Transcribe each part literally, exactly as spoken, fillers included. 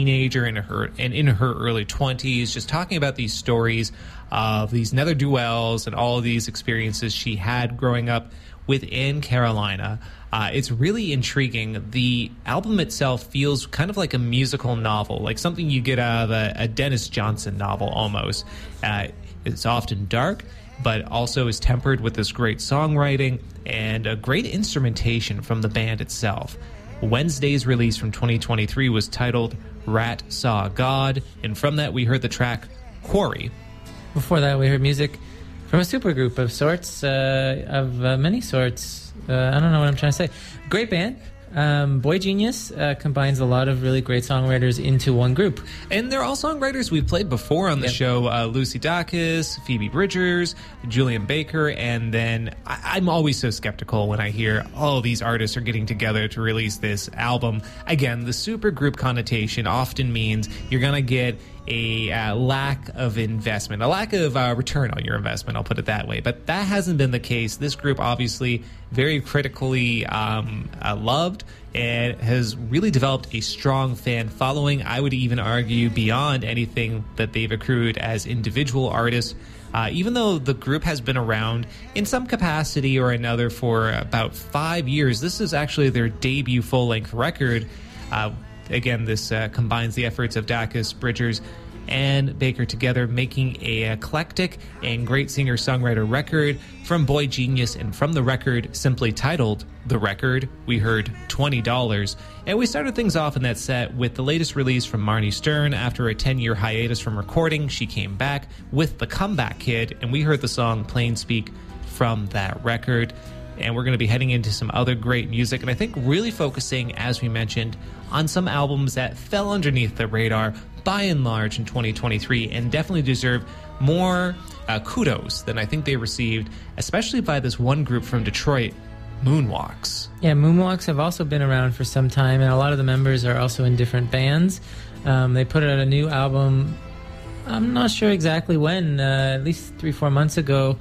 teenager in her and in her early twenties, just talking about these stories of these ne'er-do-wells and all of these experiences she had growing up within Carolina. Uh, it's really intriguing. The album itself feels kind of like a musical novel, like something you get out of a, a Dennis Johnson novel almost. Uh, it's often dark, but also is tempered with this great songwriting and a great instrumentation from the band itself. Wednesday's release from twenty twenty-three was titled Rat Saw God, and from that we heard the track Quarry. Before that we heard music from a supergroup of sorts, uh, of uh, many sorts. Uh, I don't know what I'm trying to say. Great band. Um, Boy Genius uh, combines a lot of really great songwriters into one group. And they're all songwriters we've played before on the yep. show. Uh, Lucy Dacus, Phoebe Bridgers, Julian Baker, and then I- I'm always so skeptical when I hear all of these artists are getting together to release this album. Again, the supergroup connotation often means you're going to get a uh, lack of investment, a lack of uh, return on your investment, I'll put it that way. But that hasn't been the case. This group obviously very critically um, uh, loved and has really developed a strong fan following. I would even argue beyond anything that they've accrued as individual artists. Uh, even though the group has been around in some capacity or another for about five years, this is actually their debut full-length record. Uh, Again, this uh, combines the efforts of Dacus, Bridgers, and Baker together, making a eclectic and great singer-songwriter record. From Boy Genius and from the record simply titled The Record, we heard twenty dollars. And we started things off in that set with the latest release from Marnie Stern. After a ten-year hiatus from recording, she came back with The Comeback Kid, and we heard the song Plain Speak from that record. And we're going to be heading into some other great music, and I think really focusing, as we mentioned, on some albums that fell underneath the radar by and large in twenty twenty-three and definitely deserve more uh, kudos than I think they received, especially by this one group from Detroit, Moonwalks. Yeah, Moonwalks have also been around for some time, and a lot of the members are also in different bands. Um, they put out a new album, I'm not sure exactly when, uh, at least three, four months ago.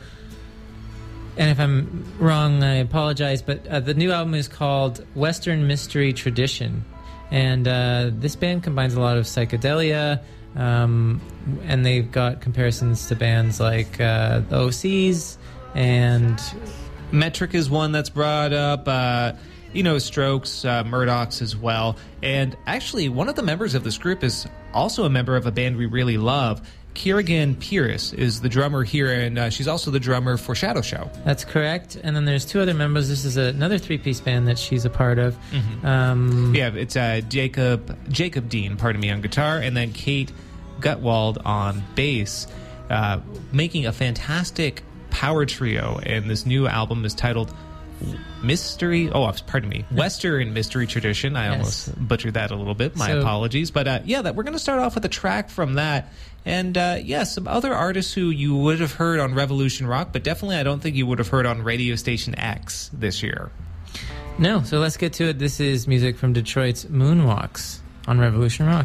And if I'm wrong, I apologize, but uh, the new album is called Western Mystery Tradition. And uh, this band combines a lot of psychedelia, um, and they've got comparisons to bands like uh, the O Cs and... Metric is one that's brought up, uh, you know, Strokes, uh, Murdochs as well. And actually, one of the members of this group is also a member of a band we really love. Kiergan Pierce is the drummer here, and uh, she's also the drummer for Shadow Show. That's correct. And then there's two other members. This is another three-piece band that she's a part of. Mm-hmm. Um, yeah, it's uh, Jacob Jacob Dean, pardon me, on guitar, and then Kate Gutwald on bass, uh, making a fantastic power trio. And this new album is titled Mystery, oh, pardon me, Western Mystery Tradition. I yes. almost butchered that a little bit. My so, apologies. But uh, yeah, that we're going to start off with a track from that. And uh, yeah, some other artists who you would have heard on Revolution Rock, but definitely I don't think you would have heard on Radio Station X this year. No, so let's get to it. This is music from Detroit's Moonwalks on Revolution Rock.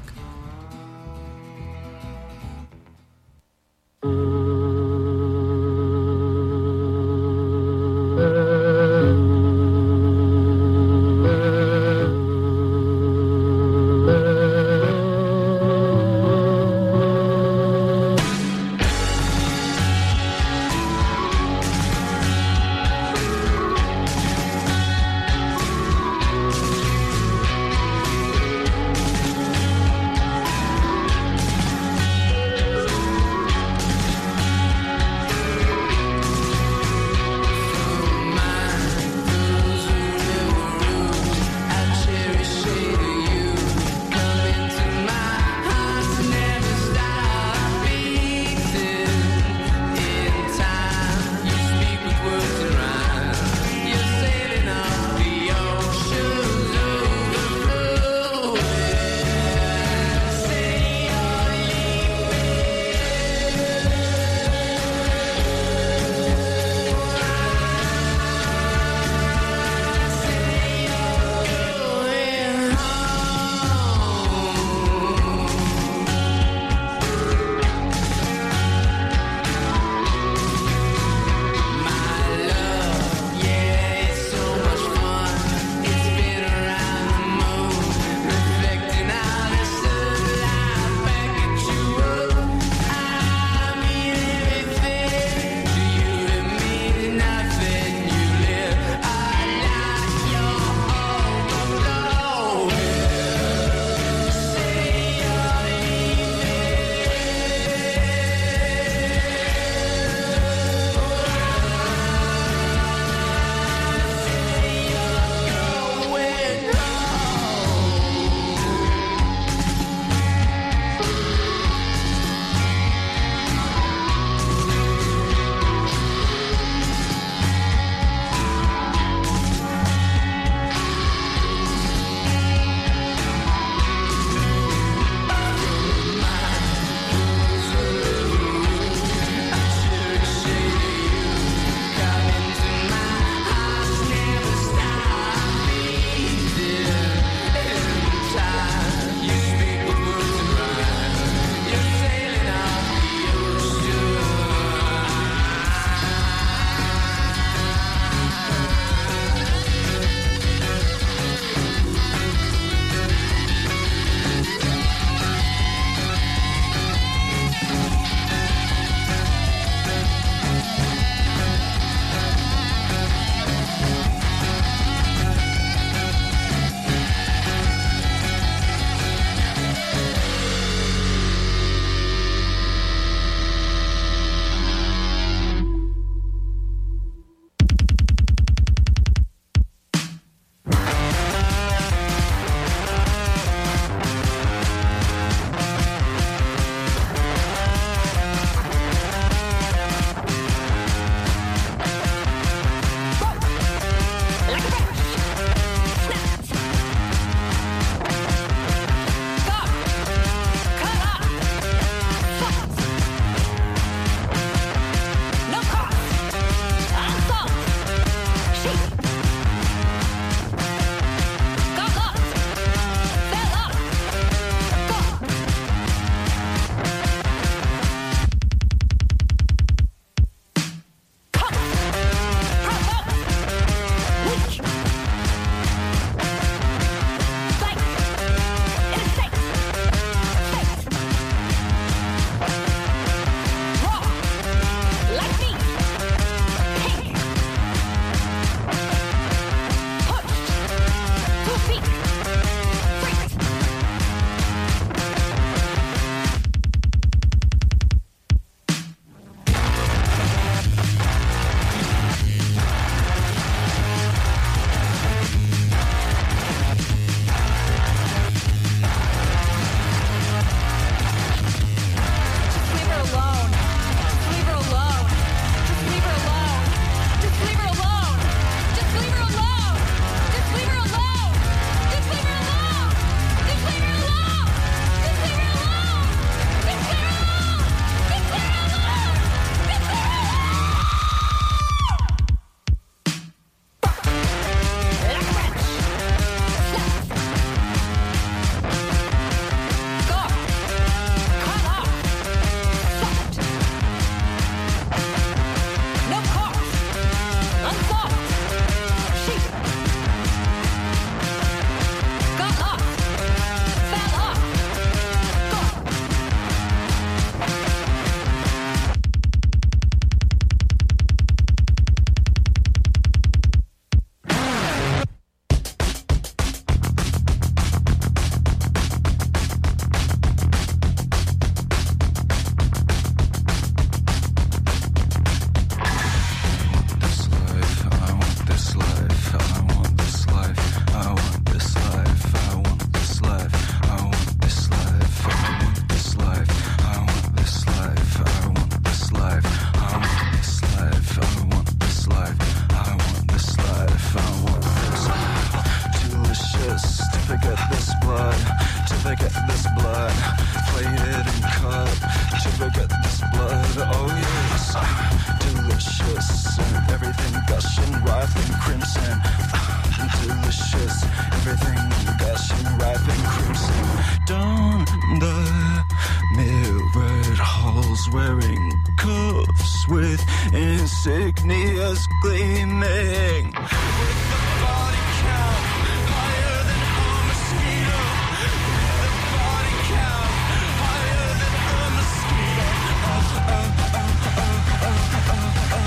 blood, plated and cut to forget this blood. Oh yes, delicious, everything gushing, ripening crimson. Delicious, everything gushing, ripening crimson. Down the mirrored halls, wearing cuffs with insignias gleaming. With the body count higher than a mosquito. With the body count higher than a mosquito. Oh, oh, oh, oh, oh, oh, oh,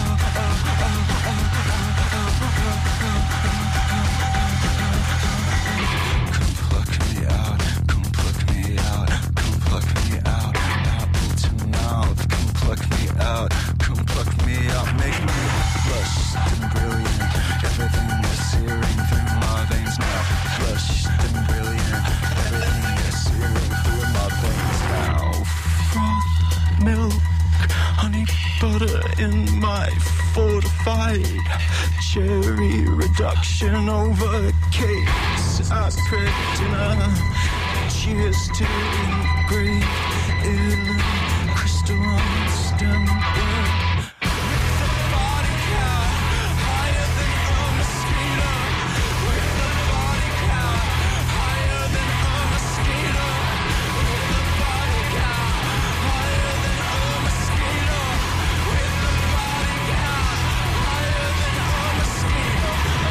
Come pluck me out, come pluck me out, come pluck me out, apple to mouth. Come pluck me out, come pluck me out, make me flushed and brilliant. Everything is searing through my veins now. Flushed and brilliant, everything is searing through my veins now. Froth, milk, honey, butter in my fortified cherry reduction over cakes. I crept dinner. Cheers to engraved in crystalline stem. With the body count higher than a mosquito. With the body count higher than a mosquito. With the body count higher than a mosquito. With the body count higher than a mosquito.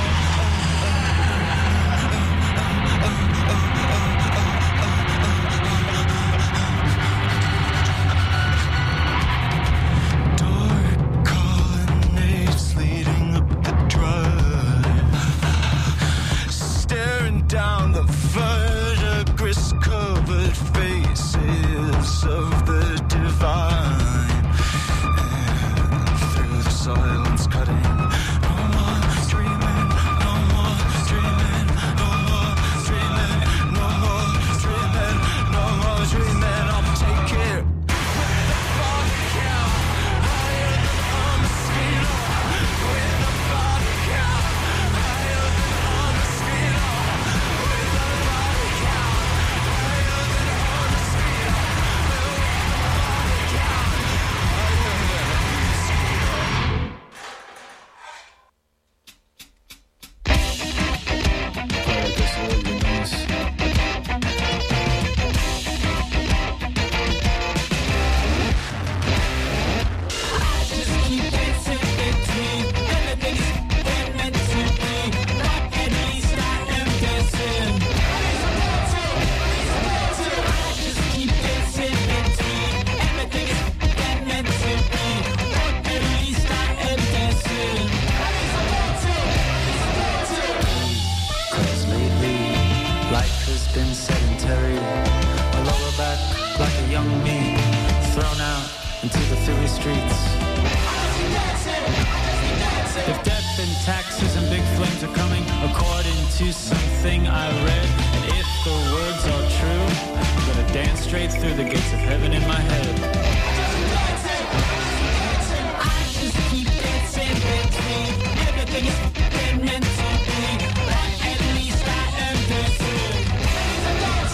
Dark colonnades leading up the drive, staring down the verdigris covered faces of the divine, and through the silence cutting, no more dreaming, no more dreaming, no more dreaming, no more dreaming, no more dreaming. I'll take it. With the body count higher than a mosquito. With the body count higher than a mosquito. With the body count higher than a mosquito. With the body count higher than a mosquito. Play this little nice. Cause lately, life has been sedentary. I lower back like a young bee, thrown out into the Philly streets. If death and taxes and big flames are coming, according to something I read, and if the words are true, I'm gonna dance straight through the gates of heaven in my head. I just keep dancing between everything is meant to be. At least I am dancing. I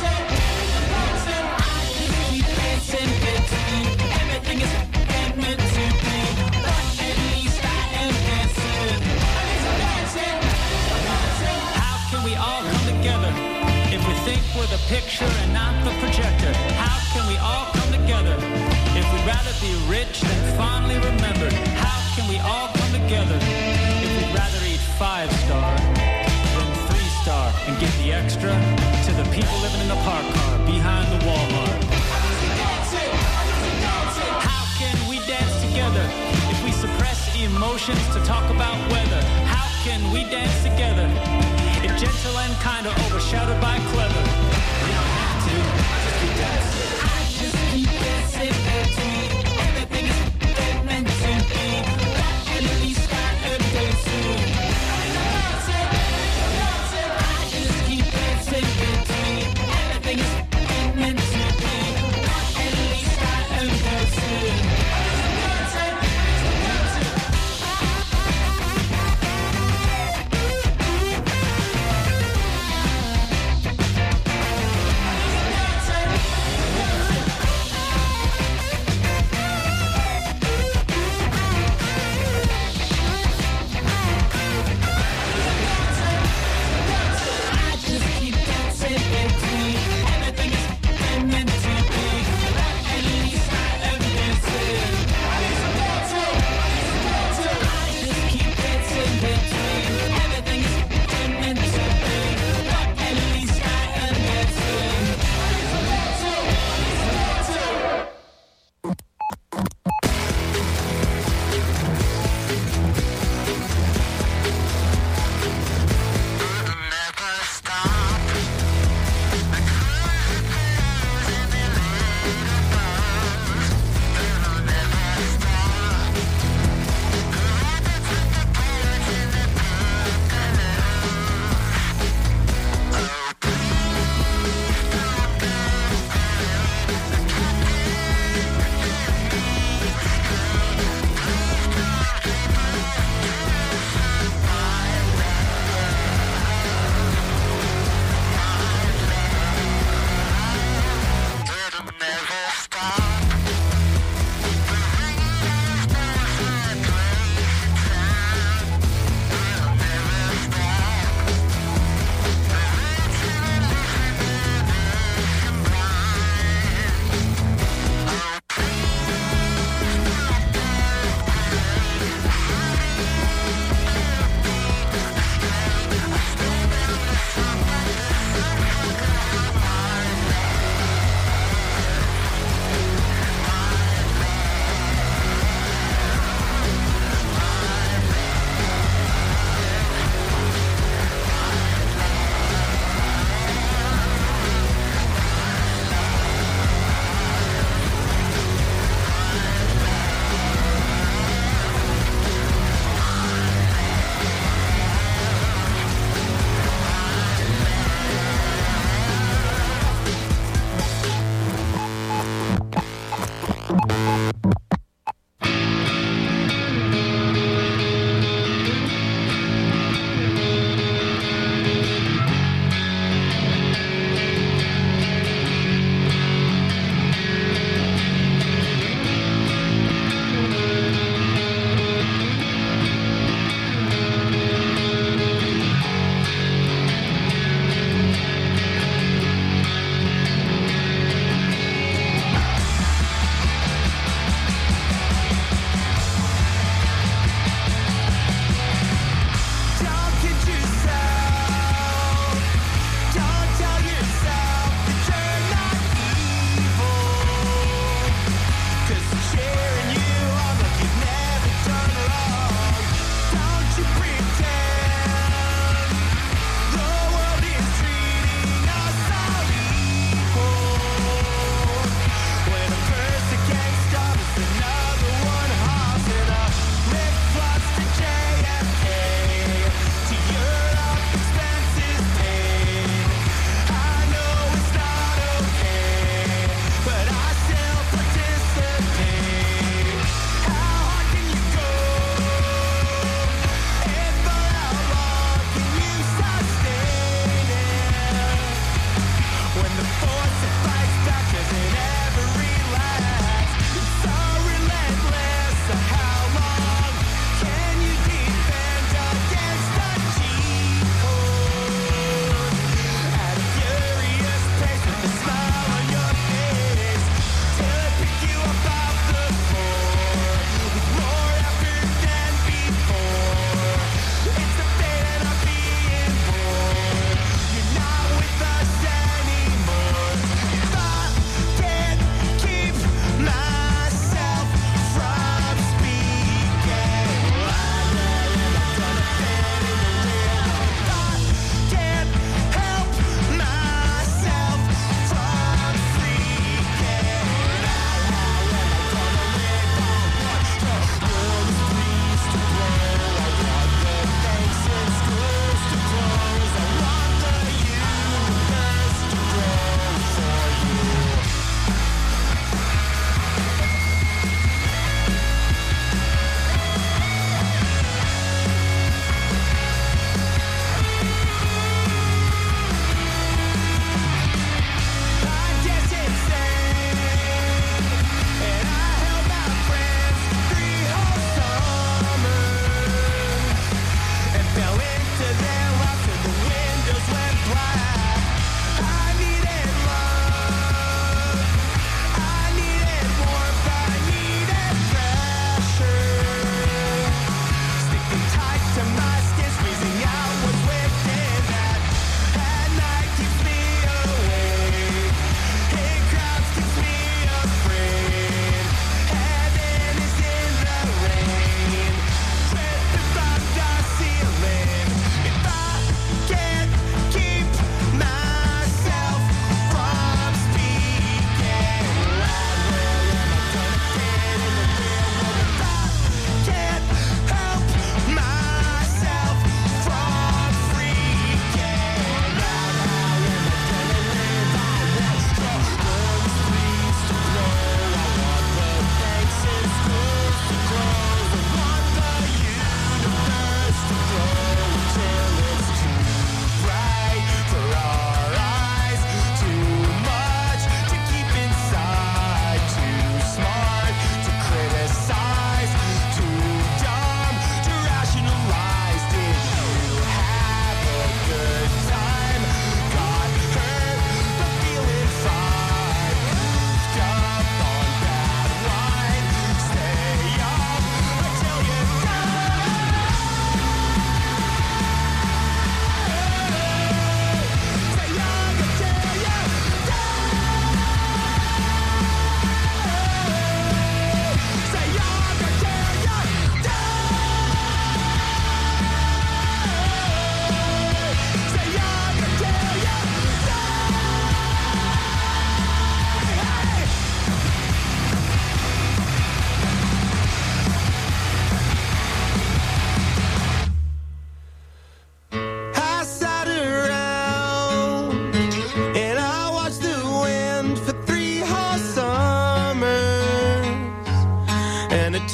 just keep dancing between everything is meant to be. At least I am dancing. How can we all come together if we think we're the picture and not the projector? How can we all come together if we'd rather be rich than fondly remembered? How can we all come together if we'd rather eat five star than three star and give the extra to the people living in the park car behind the Walmart? How can we dance together if we suppress emotions to talk about weather? How can we dance together if gentle and kind are overshadowed by clever? We don't have to. I just keep dancing between everything is meant to be. At least I am dancing. I just keep dancing between everything is meant to be. At least I am dancing.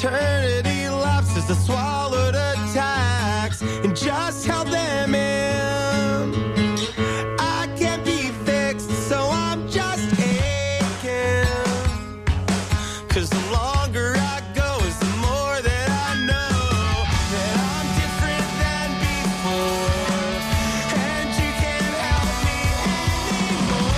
eternity lapsed as I swallowed attacks and just held them in. I can't be fixed, so I'm just aching. Cause the longer I go is the more that I know that I'm different than before. And you can't help me anymore.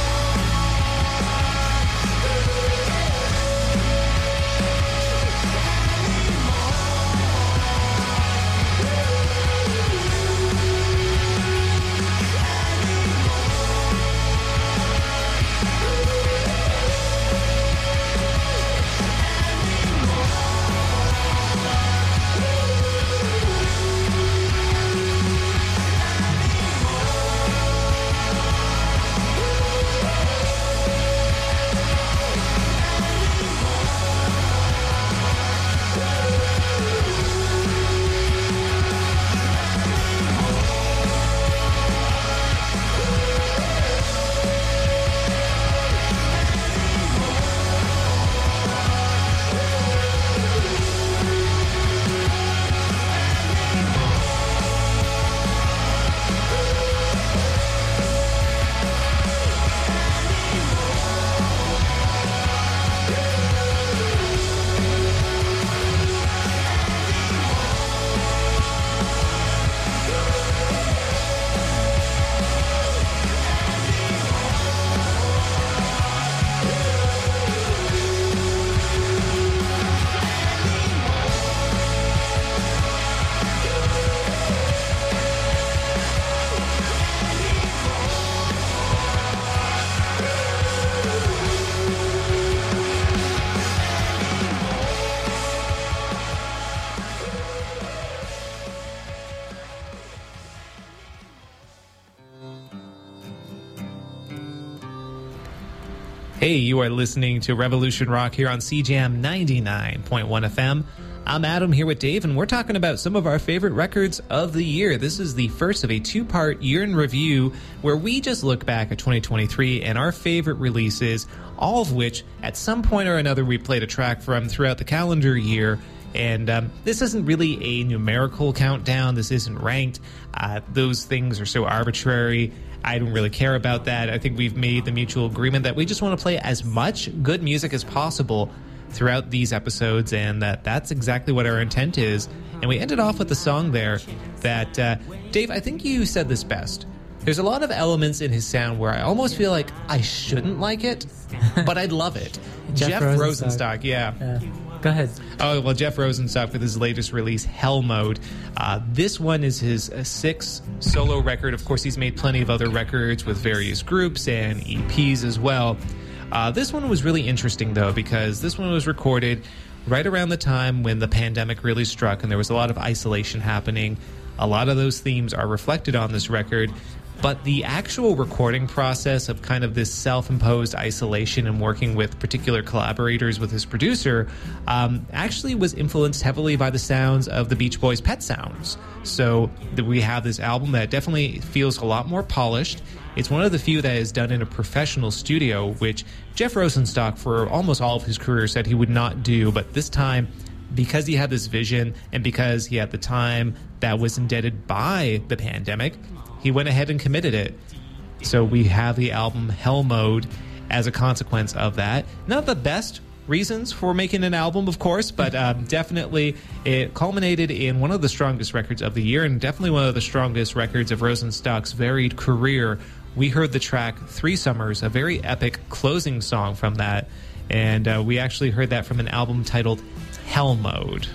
Hey, you are listening to Revolution Rock here on C Jam ninety-nine point one F M. I'm Adam here with Dave, and we're talking about some of our favorite records of the year. This is the first of a two-part year in review where we just look back at twenty twenty-three and our favorite releases, all of which at some point or another we played a track from throughout the calendar year. And um, this isn't really a numerical countdown. This isn't ranked. Uh, those things are so arbitrary. I don't really care about that. I think we've made the mutual agreement that we just want to play as much good music as possible throughout these episodes, and that that's exactly what our intent is. And we ended off with the song there that, uh, Dave, I think you said this best. There's a lot of elements in his sound where I almost feel like I shouldn't like it, but I'd love it. Jeff, Jeff Rosenstock. Rosenstock, yeah. Yeah. Go ahead. Oh, well, Jeff Rosenstock with his latest release, Hell Mode. Uh, this one is his uh, sixth solo record. Of course, he's made plenty of other records with various groups and E Ps as well. Uh, this one was really interesting, though, because this one was recorded right around the time when the pandemic really struck, and there was a lot of isolation happening. A lot of those themes are reflected on this record. But the actual recording process of kind of this self-imposed isolation and working with particular collaborators with his producer um, actually was influenced heavily by the sounds of the Beach Boys' Pet Sounds. So that we have this album that definitely feels a lot more polished. It's one of the few that is done in a professional studio, which Jeff Rosenstock, for almost all of his career, said he would not do. But this time, because he had this vision and because he had the time that was indebted by the pandemic, he went ahead and committed it. So we have the album Hell Mode as a consequence of that. Not the best reasons for making an album, of course, but um, definitely it culminated in one of the strongest records of the year, and definitely one of the strongest records of Rosenstock's varied career. We heard the track Three Summers, a very epic closing song from that, and uh, we actually heard that from an album titled Hell Mode.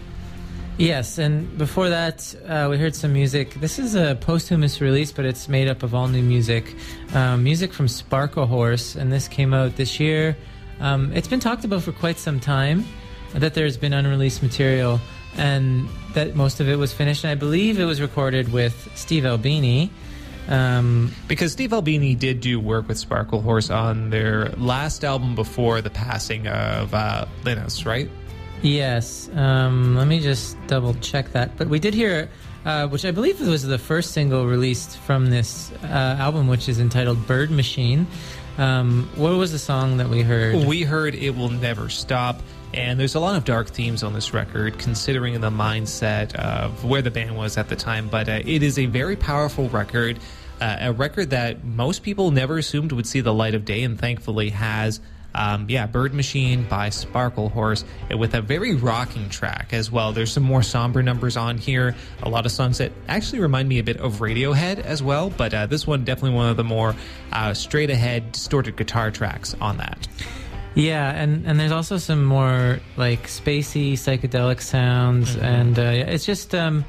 Yes, and before that, uh, we heard some music. This is a posthumous release, but it's made up of all new music. Um, music from Sparklehorse, and this came out this year. Um, it's been talked about for quite some time, that there's been unreleased material, and that most of it was finished. And I believe it was recorded with Steve Albini. Um, because Steve Albini did do work with Sparklehorse on their last album before the passing of uh, Linus, right? Yes. Um, let me just double check that. But we did hear, uh, which I believe was the first single released from this uh, album, which is entitled Bird Machine. Um, what was the song that we heard? We heard It Will Never Stop. And there's a lot of dark themes on this record, considering the mindset of where the band was at the time. But uh, it is a very powerful record, uh, a record that most people never assumed would see the light of day, and thankfully has. Um, yeah, Bird Machine by Sparkle Horse, with a very rocking track as well. There's some more somber numbers on here, a lot of songs that actually remind me a bit of Radiohead as well, but uh, this one definitely one of the more uh, straight-ahead, distorted guitar tracks on that. Yeah, and, and there's also some more like spacey psychedelic sounds, mm-hmm. and uh, it's just um,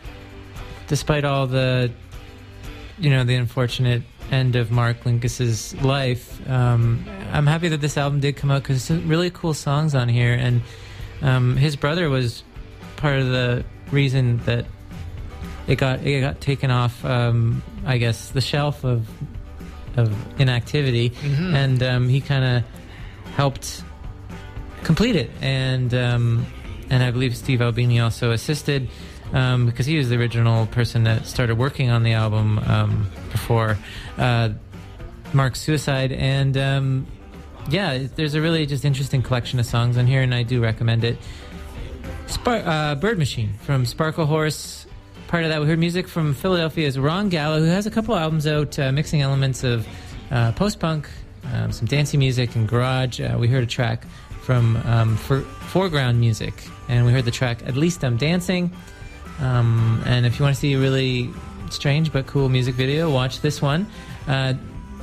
despite all the you know the unfortunate end of Mark Linkis's life, um, I'm happy that this album did come out because some really cool songs on here, and um, his brother was part of the reason that it got it got taken off, um, I guess, the shelf of of inactivity, mm-hmm. and um, he kind of helped complete it, and um, and I believe Steve Albini also assisted um, because he was the original person that started working on the album um, before uh, Mark's suicide. And um, yeah, there's a really just interesting collection of songs on here, and I do recommend it. Spar- uh, Bird Machine from Sparkle Horse. Part of that, we heard music from Philadelphia's Ron Gallo, who has a couple albums out uh, mixing elements of uh, post-punk, Um, some dancey music and garage. Uh, we heard a track from um, for, Foreground Music, and we heard the track At Least I'm Dancing. Um, and if you want to see a really strange but cool music video, watch this one. Uh,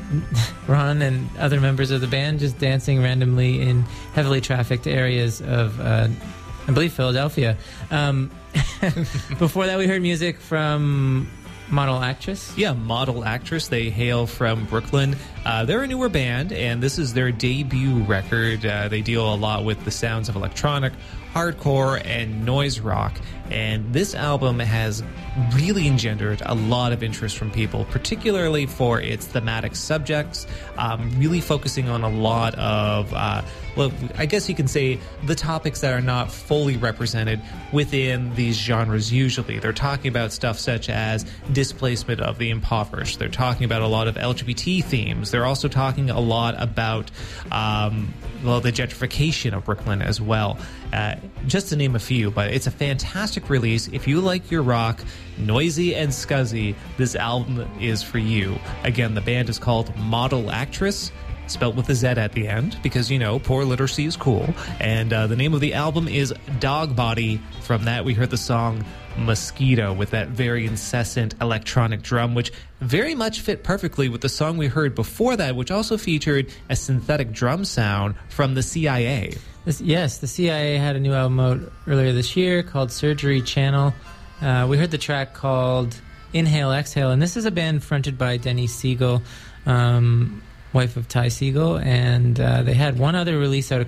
Ron and other members of the band just dancing randomly in heavily trafficked areas of, uh, I believe, Philadelphia. Um, before that, we heard music from Model Actress? Yeah, Model Actress. They hail from Brooklyn. Uh, they're a newer band, and this is their debut record. Uh, they deal a lot with the sounds of electronic, hardcore, and noise rock. And this album has really engendered a lot of interest from people, particularly for its thematic subjects, um, really focusing on a lot of, uh, well, I guess you can say the topics that are not fully represented within these genres usually. They're talking about stuff such as displacement of the impoverished. They're talking about a lot of L G B T themes. They're also talking a lot about, um, well, the gentrification of Brooklyn as well. Uh, just to name a few, but it's a fantastic release. If you like your rock noisy and scuzzy, this album is for you. Again, the band is called Model Actress, spelt with a Z at the end, because, you know, poor literacy is cool. And uh, the name of the album is Dog Body. From that, we heard the song Mosquito with that very incessant electronic drum, which very much fit perfectly with the song we heard before that, which also featured a synthetic drum sound from the C I A. This, yes, the C I A had a new album out earlier this year called Surgery Channel. Uh, we heard the track called Inhale, Exhale, and this is a band fronted by Denise Siegel, um, wife of Ty Siegel, and uh, they had one other release out a